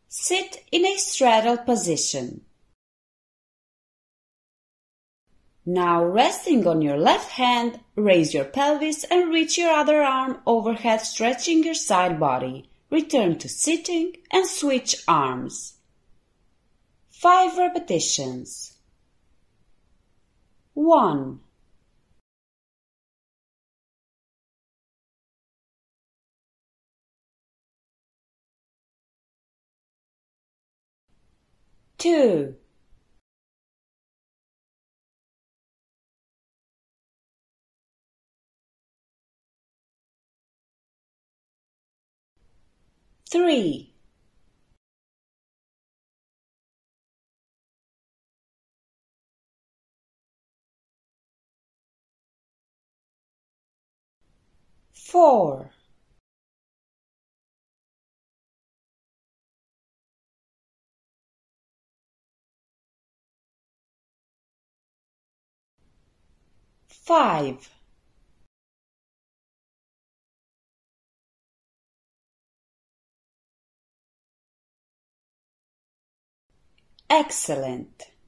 Sit in a straddle position. Now, resting on your left hand, raise your pelvis and reach your other arm overhead, stretching your side body. Return to sitting and switch arms. 5 repetitions. 1, 2, 3, 4, 5, 'Excellent.